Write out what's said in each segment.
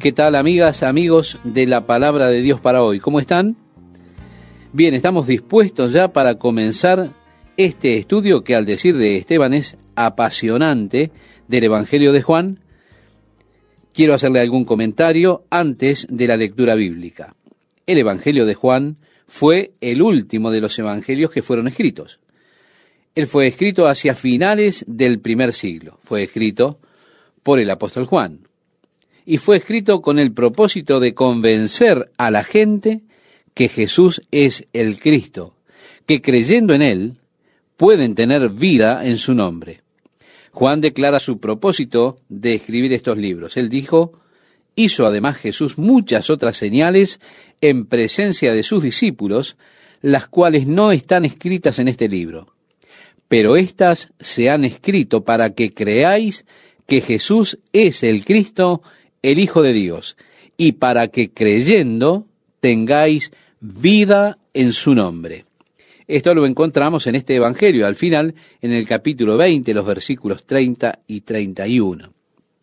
¿Qué tal, amigas, amigos de la Palabra de Dios para hoy? ¿Cómo están? Bien, estamos dispuestos ya para comenzar este estudio que, al decir de Esteban, es apasionante, del Evangelio de Juan. Quiero hacerle algún comentario antes de la lectura bíblica. El Evangelio de Juan fue el último de los evangelios que fueron escritos. Él fue escrito hacia finales del primer siglo. Fue escrito por el apóstol Juan. Y fue escrito con el propósito de convencer a la gente que Jesús es el Cristo, que creyendo en Él pueden tener vida en su nombre. Juan declara su propósito de escribir estos libros. Él dijo: hizo además Jesús muchas otras señales en presencia de sus discípulos, las cuales no están escritas en este libro. Pero éstas se han escrito para que creáis que Jesús es el Cristo, el Hijo de Dios, y para que creyendo tengáis vida en su nombre. Esto lo encontramos en este Evangelio, al final, en el capítulo 20, los versículos 30 y 31.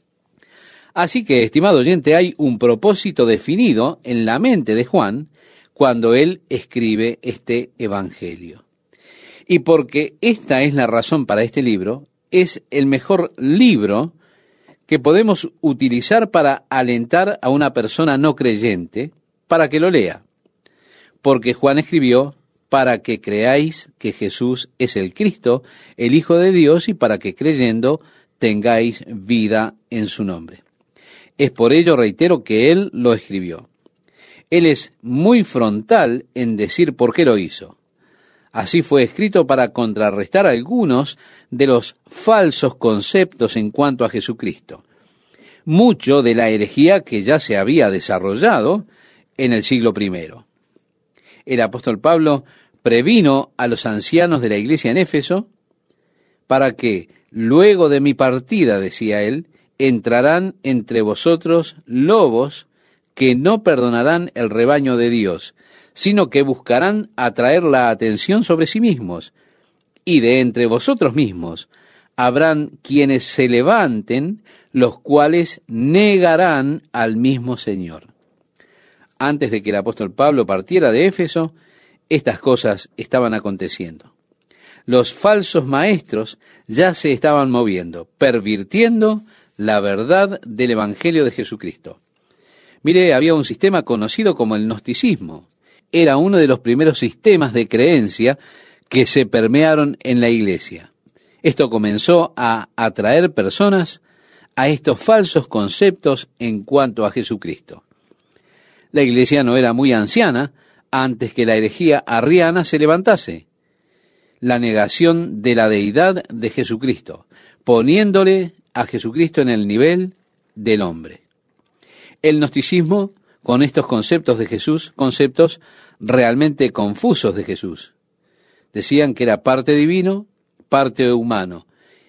Así que, estimado oyente, hay un propósito definido en la mente de Juan cuando él escribe este Evangelio. Y porque esta es la razón para este libro, es el mejor libro que podemos utilizar para alentar a una persona no creyente para que lo lea. Porque Juan escribió para que creáis que Jesús es el Cristo, el Hijo de Dios, y para que creyendo tengáis vida en su nombre. Es por ello, reitero, que él lo escribió. Él es muy frontal en decir por qué lo hizo. Así fue escrito para contrarrestar algunos de los falsos conceptos en cuanto a Jesucristo. Mucho de la herejía que ya se había desarrollado en el siglo I. El apóstol Pablo previno a los ancianos de la iglesia en Éfeso para que, luego de mi partida, decía él, entrarán entre vosotros lobos que no perdonarán el rebaño de Dios, sino que buscarán atraer la atención sobre sí mismos. Y de entre vosotros mismos habrán quienes se levanten, los cuales negarán al mismo Señor. Antes de que el apóstol Pablo partiera de Éfeso, estas cosas estaban aconteciendo. Los falsos maestros ya se estaban moviendo, pervirtiendo la verdad del Evangelio de Jesucristo. Mire, había un sistema conocido como el gnosticismo. Era uno de los primeros sistemas de creencia que se permearon en la iglesia. Esto comenzó a atraer personas a estos falsos conceptos en cuanto a Jesucristo. La iglesia no era muy anciana antes que la herejía arriana se levantase, la negación de la deidad de Jesucristo, poniéndole a Jesucristo en el nivel del hombre. El gnosticismo, con estos conceptos de Jesús, conceptos realmente confusos de Jesús. Decían que era parte divino, parte humano,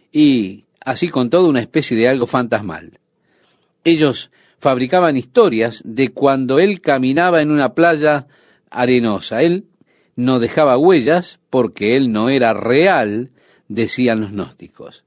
y así con toda una especie de algo fantasmal. Ellos fabricaban historias de cuando él caminaba en una playa arenosa. Él no dejaba huellas porque él no era real, decían los gnósticos.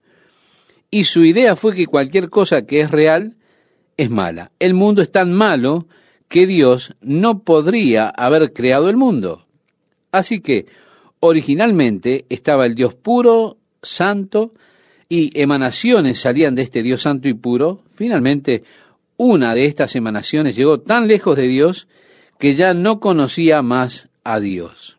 Y su idea fue que cualquier cosa que es real es mala. El mundo es tan malo que Dios no podría haber creado el mundo. Así que originalmente estaba el Dios puro, santo, y emanaciones salían de este Dios santo y puro. Finalmente, una de estas emanaciones llegó tan lejos de Dios que ya no conocía más a Dios.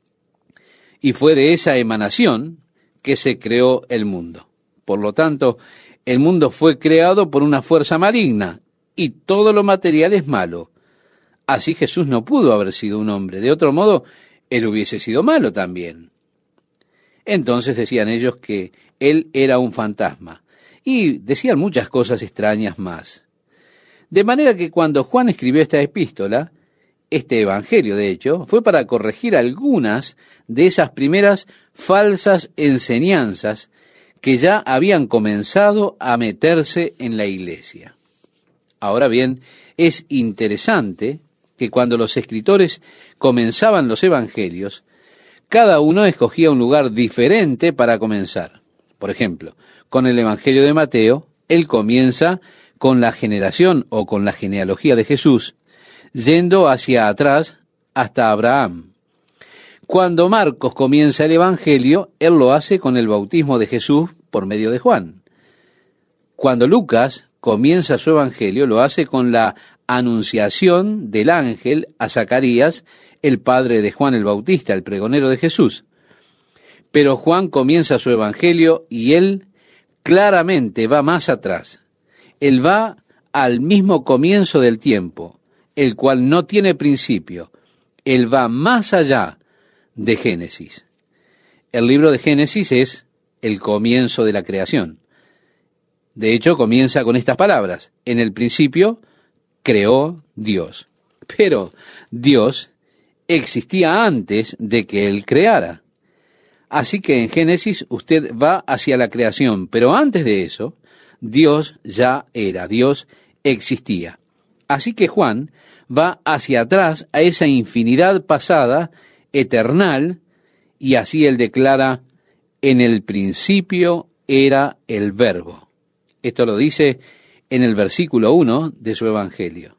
Y fue de esa emanación que se creó el mundo. Por lo tanto, el mundo fue creado por una fuerza maligna y todo lo material es malo. Así Jesús no pudo haber sido un hombre. De otro modo, él hubiese sido malo también. Entonces decían ellos que él era un fantasma. Y decían muchas cosas extrañas más. De manera que cuando Juan escribió esta epístola, este evangelio de hecho, fue para corregir algunas de esas primeras falsas enseñanzas que ya habían comenzado a meterse en la iglesia. Ahora bien, es interesante que cuando los escritores comenzaban los evangelios, cada uno escogía un lugar diferente para comenzar. Por ejemplo, con el Evangelio de Mateo, él comienza con la generación o con la genealogía de Jesús, yendo hacia atrás hasta Abraham. Cuando Marcos comienza el Evangelio, él lo hace con el bautismo de Jesús por medio de Juan. Cuando Lucas comienza su Evangelio, lo hace con la anunciación del ángel a Zacarías, el padre de Juan el Bautista, el pregonero de Jesús. Pero Juan comienza su Evangelio y él claramente va más atrás. Él va al mismo comienzo del tiempo, el cual no tiene principio. Él va más allá de Génesis. El libro de Génesis es el comienzo de la creación. De hecho, comienza con estas palabras: en el principio creó Dios. Pero Dios existía antes de que Él creara. Así que en Génesis usted va hacia la creación, pero antes de eso, Dios ya era, Dios existía. Así que Juan va hacia atrás a esa infinidad pasada, eternal, y así él declara: en el principio era el Verbo. Esto lo dice en el versículo 1 de su Evangelio.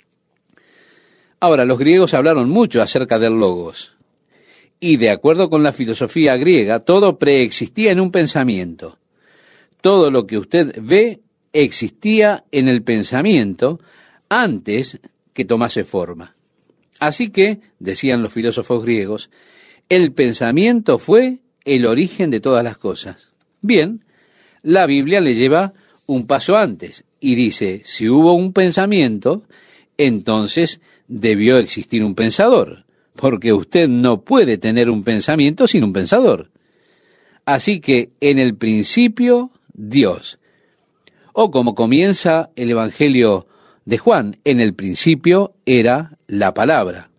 Ahora, los griegos hablaron mucho acerca del Logos, y de acuerdo con la filosofía griega, todo preexistía en un pensamiento. Todo lo que usted ve existía en el pensamiento antes que tomase forma. Así que, decían los filósofos griegos, el pensamiento fue el origen de todas las cosas. Bien, la Biblia le lleva un paso antes y dice: si hubo un pensamiento, entonces debió existir un pensador, porque usted no puede tener un pensamiento sin un pensador. Así que en el principio, Dios. O como comienza el Evangelio de Juan, en el principio era la palabra.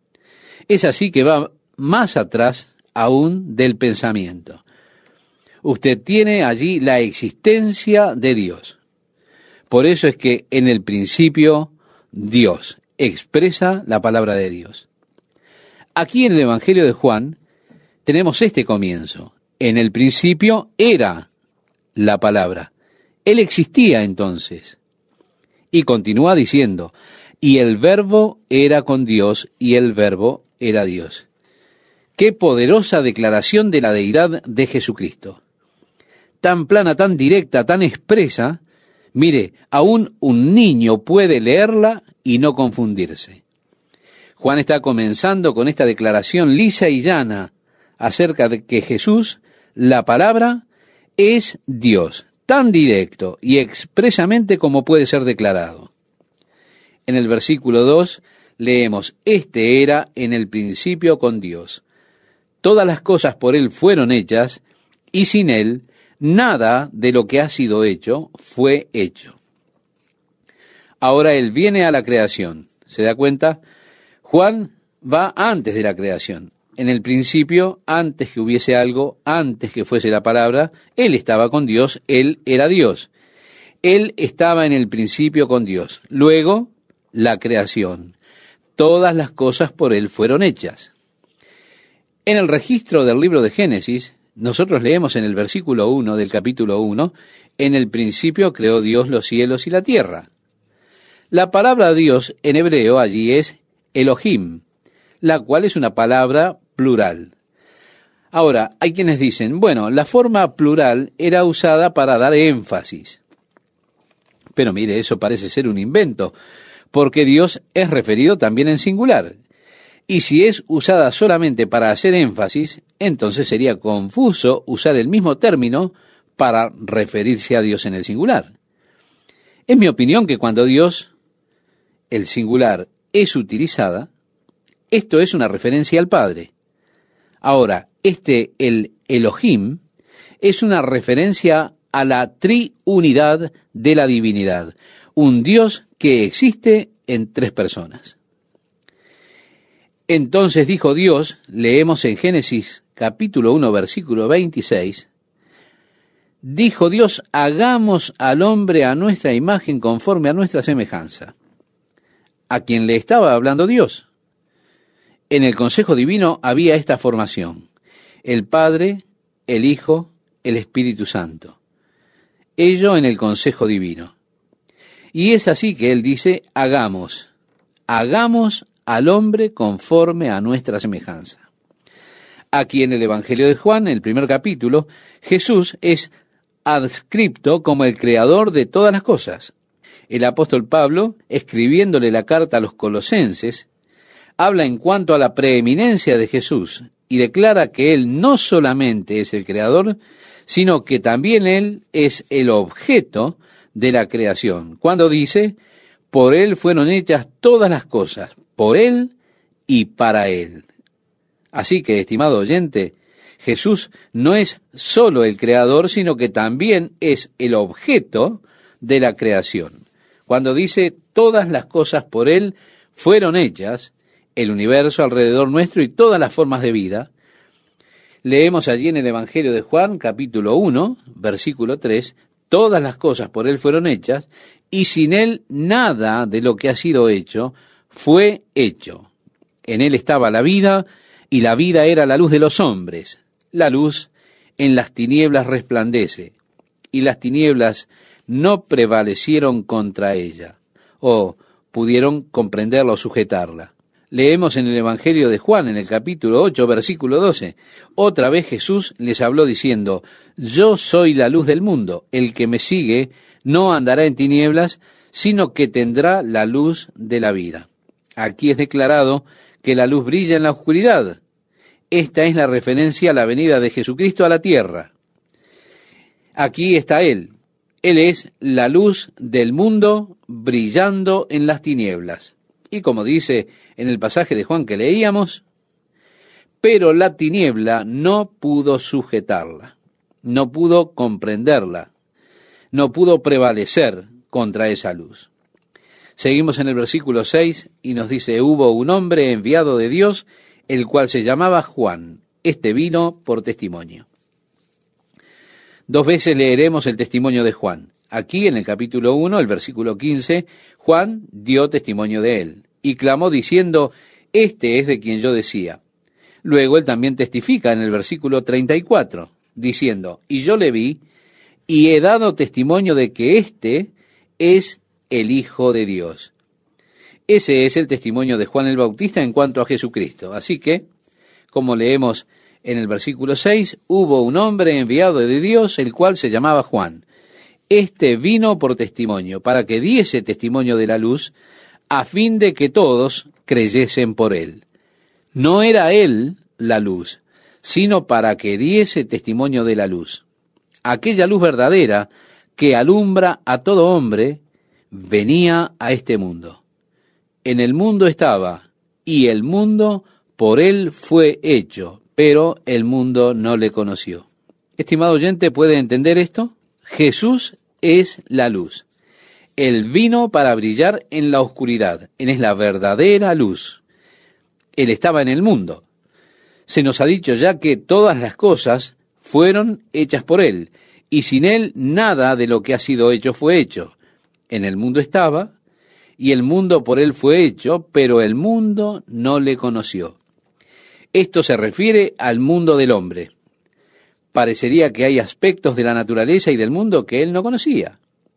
Es así que va más atrás aún del pensamiento. Usted tiene allí la existencia de Dios. Por eso es que en el principio Dios expresa la palabra de Dios. Aquí en el Evangelio de Juan tenemos este comienzo: en el principio era la palabra. Él existía entonces. Y continúa diciendo: y el Verbo era con Dios, y el Verbo era Dios. Qué poderosa declaración de la deidad de Jesucristo. Tan plana, tan directa, tan expresa. Mire, aún un niño puede leerla y no confundirse. Juan está comenzando con esta declaración lisa y llana acerca de que Jesús, la palabra, es Dios, tan directo y expresamente como puede ser declarado. En el versículo 2 leemos: este era en el principio con Dios. Todas las cosas por Él fueron hechas, y sin Él nada de lo que ha sido hecho fue hecho. Ahora Él viene a la creación. ¿Se da cuenta? Juan va antes de la creación. En el principio, antes que hubiese algo, antes que fuese la palabra, Él estaba con Dios, Él era Dios. Él estaba en el principio con Dios. Luego, la creación. Todas las cosas por Él fueron hechas. En el registro del libro de Génesis, nosotros leemos en el versículo 1 del capítulo 1, en el principio creó Dios los cielos y la tierra. La palabra Dios en hebreo allí es Elohim, la cual es una palabra plural. Ahora, hay quienes dicen: bueno, la forma plural era usada para dar énfasis. Pero mire, eso parece ser un invento, porque Dios es referido también en singular. Y si es usada solamente para hacer énfasis, entonces sería confuso usar el mismo término para referirse a Dios en el singular. Es mi opinión que cuando Dios, el singular, es utilizada, esto es una referencia al Padre. Ahora, el Elohim, es una referencia a la triunidad de la divinidad, un Dios que existe en tres personas. Entonces dijo Dios, leemos en Génesis capítulo 1, versículo 26, dijo Dios: hagamos al hombre a nuestra imagen conforme a nuestra semejanza. ¿A quién le estaba hablando Dios? En el consejo divino había esta formación: el Padre, el Hijo, el Espíritu Santo. Ello en el consejo divino. Y es así que él dice, hagamos al hombre conforme a nuestra semejanza. Aquí en el Evangelio de Juan, en el primer capítulo, Jesús es adscripto como el creador de todas las cosas. El apóstol Pablo, escribiéndole la carta a los colosenses, habla en cuanto a la preeminencia de Jesús y declara que Él no solamente es el creador, sino que también Él es el objeto de la creación. Cuando dice, por Él fueron hechas todas las cosas, por Él y para Él. Así que, estimado oyente, Jesús no es solo el creador, sino que también es el objeto de la creación. Cuando dice todas las cosas por Él fueron hechas, el universo alrededor nuestro y todas las formas de vida, leemos allí en el Evangelio de Juan, capítulo 1, versículo 3, todas las cosas por Él fueron hechas, y sin Él nada de lo que ha sido hecho fue hecho. En Él estaba la vida, y la vida era la luz de los hombres. La luz en las tinieblas resplandece, y las tinieblas no prevalecieron contra ella, o pudieron comprenderla o sujetarla. Leemos en el Evangelio de Juan, en el capítulo 8, versículo 12. Otra vez Jesús les habló diciendo, yo soy la luz del mundo, el que me sigue no andará en tinieblas, sino que tendrá la luz de la vida. Aquí es declarado que la luz brilla en la oscuridad. Esta es la referencia a la venida de Jesucristo a la tierra. Aquí está Él. Él es la luz del mundo brillando en las tinieblas. Y como dice en el pasaje de Juan que leíamos, pero la tiniebla no pudo sujetarla, no pudo comprenderla, no pudo prevalecer contra esa luz. Seguimos en el versículo 6 y nos dice, hubo un hombre enviado de Dios, el cual se llamaba Juan. Este vino por testimonio. 2 veces leeremos el testimonio de Juan. Aquí en el capítulo 1, el versículo 15, Juan dio testimonio de él y clamó diciendo, este es de quien yo decía. Luego él también testifica en el versículo 34, diciendo, y yo le vi y he dado testimonio de que este es el Hijo de Dios. Ese es el testimonio de Juan el Bautista en cuanto a Jesucristo. Así que, como leemos en el versículo 6, hubo un hombre enviado de Dios, el cual se llamaba Juan. Este vino por testimonio, para que diese testimonio de la luz, a fin de que todos creyesen por él. No era él la luz, sino para que diese testimonio de la luz. Aquella luz verdadera que alumbra a todo hombre, venía a este mundo. En el mundo estaba, y el mundo por él fue hecho, pero el mundo no le conoció. Estimado oyente, ¿puede entender esto? Jesús es la luz. Él vino para brillar en la oscuridad. Él es la verdadera luz. Él estaba en el mundo. Se nos ha dicho ya que todas las cosas fueron hechas por Él, y sin Él nada de lo que ha sido hecho fue hecho. En el mundo estaba, y el mundo por Él fue hecho, pero el mundo no le conoció. Esto se refiere al mundo del hombre. Parecería que hay aspectos de la naturaleza y del mundo que Él no conocía.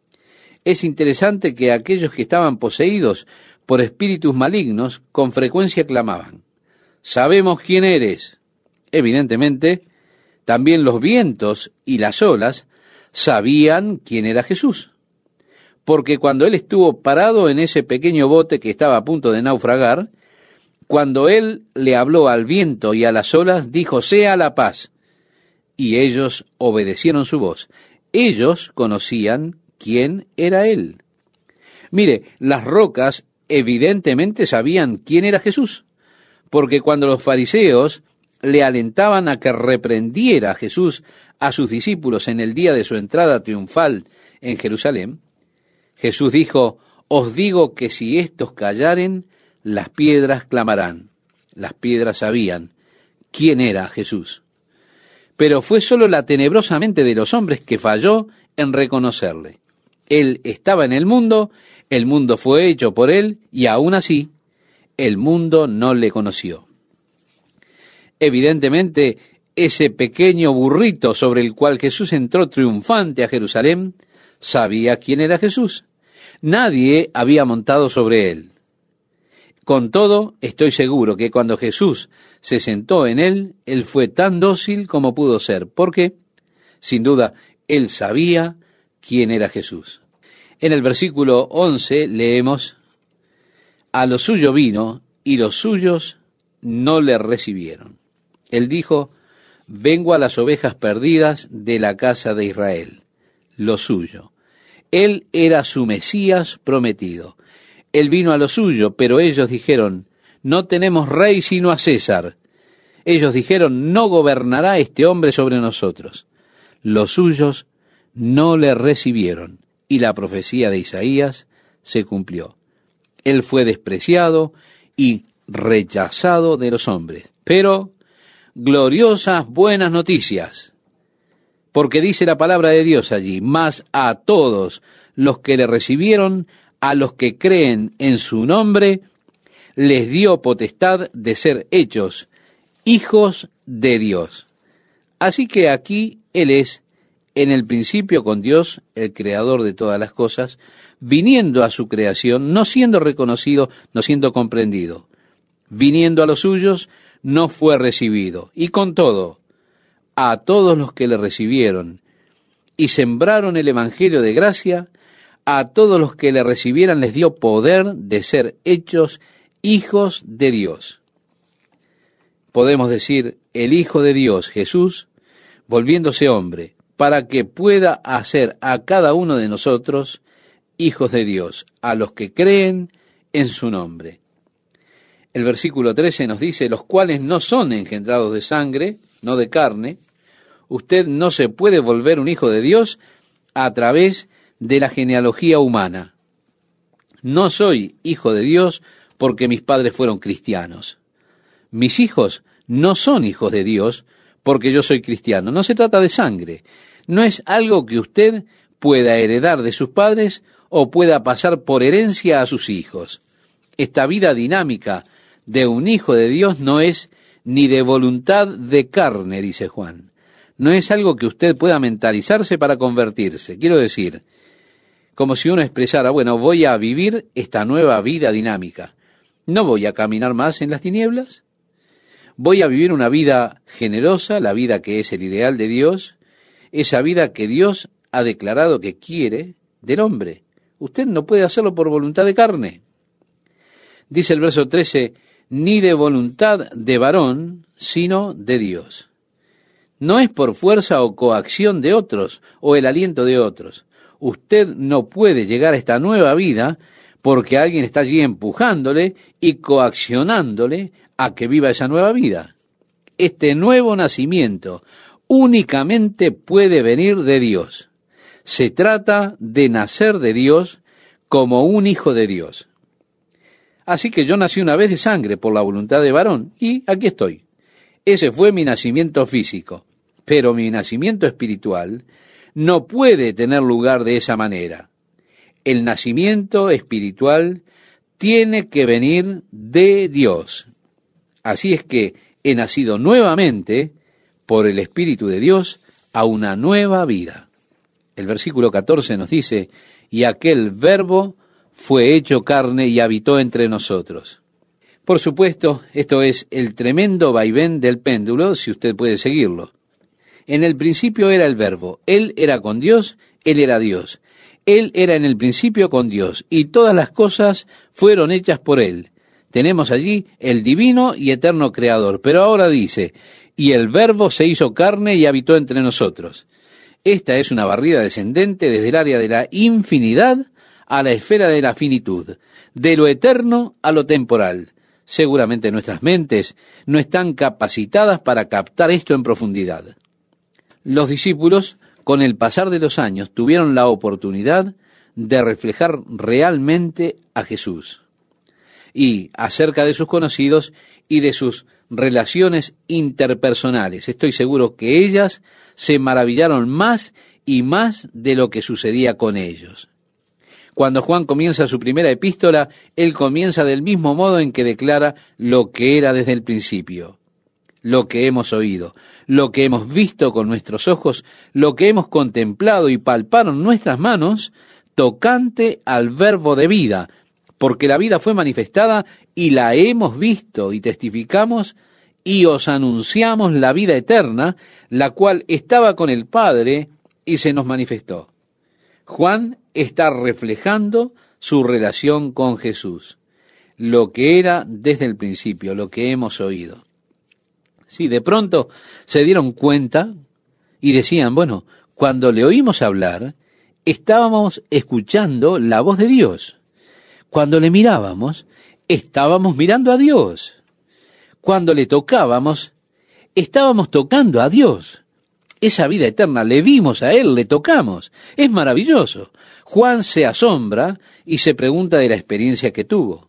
Es interesante que aquellos que estaban poseídos por espíritus malignos con frecuencia clamaban, «Sabemos quién eres». Evidentemente, también los vientos y las olas sabían quién era Jesús, porque cuando Él estuvo parado en ese pequeño bote que estaba a punto de naufragar, cuando Él le habló al viento y a las olas, dijo, «Sea la paz», y ellos obedecieron su voz. Ellos conocían quién era Él. Mire, las rocas evidentemente sabían quién era Jesús, porque cuando los fariseos le alentaban a que reprendiera a Jesús a sus discípulos en el día de su entrada triunfal en Jerusalén, Jesús dijo, «Os digo que si estos callaren, las piedras clamarán». Las piedras sabían quién era Jesús. Pero fue solo la tenebrosa mente de los hombres que falló en reconocerle. Él estaba en el mundo fue hecho por Él, y aún así, el mundo no le conoció. Evidentemente, ese pequeño burrito sobre el cual Jesús entró triunfante a Jerusalén, sabía quién era Jesús. Nadie había montado sobre él. Con todo, estoy seguro que cuando Jesús se sentó en él, él fue tan dócil como pudo ser, porque, sin duda, él sabía quién era Jesús. En el versículo 11 leemos: a lo suyo vino, y los suyos no le recibieron. Él dijo: vengo a las ovejas perdidas de la casa de Israel. Lo suyo. Él era su Mesías prometido. Él vino a lo suyo, pero ellos dijeron: no tenemos rey sino a César. Ellos dijeron: no gobernará este hombre sobre nosotros. Los suyos no le recibieron, y la profecía de Isaías se cumplió. Él fue despreciado y rechazado de los hombres. Pero gloriosas buenas noticias, porque dice la palabra de Dios allí: mas a todos los que le recibieron, a los que creen en su nombre, les dio potestad de ser hechos hijos de Dios. Así que aquí Él es en el principio con Dios, el creador de todas las cosas, viniendo a su creación, no siendo reconocido, no siendo comprendido. Viniendo a los suyos, no fue recibido. Y con todo, a todos los que le recibieron y sembraron el evangelio de gracia, a todos los que le recibieran les dio poder de ser hechos hijos de Dios. Podemos decir, el Hijo de Dios, Jesús, volviéndose hombre, para que pueda hacer a cada uno de nosotros hijos de Dios, a los que creen en su nombre. El versículo 13 nos dice: los cuales no son engendrados de sangre, no de carne. Usted no se puede volver un hijo de Dios a través de la genealogía humana. No soy hijo de Dios porque mis padres fueron cristianos. Mis hijos no son hijos de Dios porque yo soy cristiano. No se trata de sangre. No es algo que usted pueda heredar de sus padres o pueda pasar por herencia a sus hijos. Esta vida dinámica de un hijo de Dios no es ni de voluntad de carne, dice Juan. No es algo que usted pueda mentalizarse para convertirse. Quiero decir, como si uno expresara: bueno, voy a vivir esta nueva vida dinámica. No voy a caminar más en las tinieblas. Voy a vivir una vida generosa, la vida que es el ideal de Dios, esa vida que Dios ha declarado que quiere del hombre. Usted no puede hacerlo por voluntad de carne. Dice el verso 13: ni de voluntad de varón, sino de Dios. No es por fuerza o coacción de otros, o el aliento de otros. Usted no puede llegar a esta nueva vida porque alguien está allí empujándole y coaccionándole a que viva esa nueva vida. Este nuevo nacimiento únicamente puede venir de Dios. Se trata de nacer de Dios como un hijo de Dios. Así que yo nací una vez de sangre por la voluntad de varón, y aquí estoy. Ese fue mi nacimiento físico, pero mi nacimiento espiritual no puede tener lugar de esa manera. El nacimiento espiritual tiene que venir de Dios. Así es que he nacido nuevamente por el Espíritu de Dios a una nueva vida. El versículo 14 nos dice: y aquel Verbo fue hecho carne y habitó entre nosotros. Por supuesto, esto es el tremendo vaivén del péndulo, si usted puede seguirlo. En el principio era el Verbo. Él era con Dios, Él era Dios. Él era en el principio con Dios, y todas las cosas fueron hechas por Él. Tenemos allí el divino y eterno Creador. Pero ahora dice: y el Verbo se hizo carne y habitó entre nosotros. Esta es una barrida descendente desde el área de la infinidad a la esfera de la finitud, de lo eterno a lo temporal. Seguramente nuestras mentes no están capacitadas para captar esto en profundidad. Los discípulos, con el pasar de los años, tuvieron la oportunidad de reflejar realmente a Jesús. Y acerca de sus conocidos y de sus relaciones interpersonales, estoy seguro que ellas se maravillaron más y más de lo que sucedía con ellos. Cuando Juan comienza su primera epístola, él comienza del mismo modo en que declara lo que era desde el principio, lo que hemos oído, lo que hemos visto con nuestros ojos, lo que hemos contemplado y palparon nuestras manos, tocante al verbo de vida, porque la vida fue manifestada y la hemos visto y testificamos y os anunciamos la vida eterna, la cual estaba con el Padre y se nos manifestó. Juan está reflejando su relación con Jesús, lo que era desde el principio, lo que hemos oído. Sí, de pronto se dieron cuenta y decían, bueno, cuando le oímos hablar, estábamos escuchando la voz de Dios. Cuando le mirábamos, estábamos mirando a Dios. Cuando le tocábamos, estábamos tocando a Dios. Esa vida eterna, le vimos a Él, le tocamos. Es maravilloso. Juan se asombra y se pregunta de la experiencia que tuvo.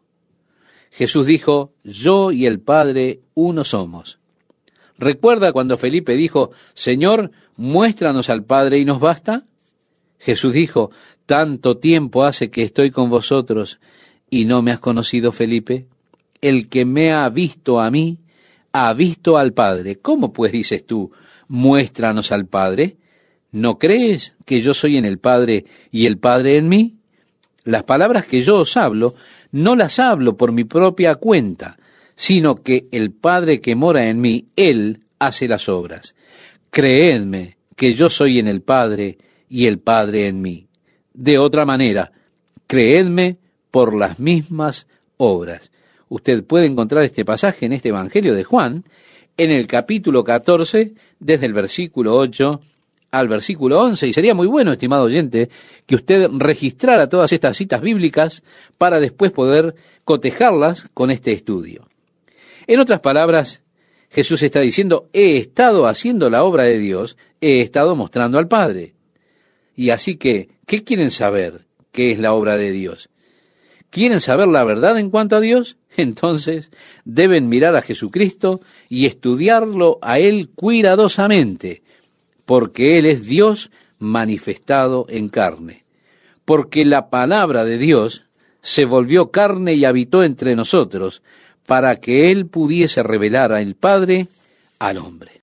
Jesús dijo, yo y el Padre uno somos. ¿Recuerda cuando Felipe dijo, Señor, muéstranos al Padre y nos basta? Jesús dijo, tanto tiempo hace que estoy con vosotros y no me has conocido, Felipe. El que me ha visto a mí, ha visto al Padre. ¿Cómo pues dices tú, muéstranos al Padre? ¿No crees que yo soy en el Padre y el Padre en mí? Las palabras que yo os hablo, no las hablo por mi propia cuenta, sino que el Padre que mora en mí, Él hace las obras. Creedme que yo soy en el Padre y el Padre en mí. De otra manera, creedme por las mismas obras. Usted puede encontrar este pasaje en este Evangelio de Juan, en el capítulo 14, desde el versículo 8 al versículo 11, y sería muy bueno, estimado oyente, que usted registrara todas estas citas bíblicas para después poder cotejarlas con este estudio. En otras palabras, Jesús está diciendo, he estado haciendo la obra de Dios, he estado mostrando al Padre. Y así que, ¿qué quieren saber? ¿Qué es la obra de Dios? ¿Quieren saber la verdad en cuanto a Dios? Entonces deben mirar a Jesucristo y estudiarlo a Él cuidadosamente, porque Él es Dios manifestado en carne. Porque la palabra de Dios se volvió carne y habitó entre nosotros, para que Él pudiese revelar al Padre al hombre.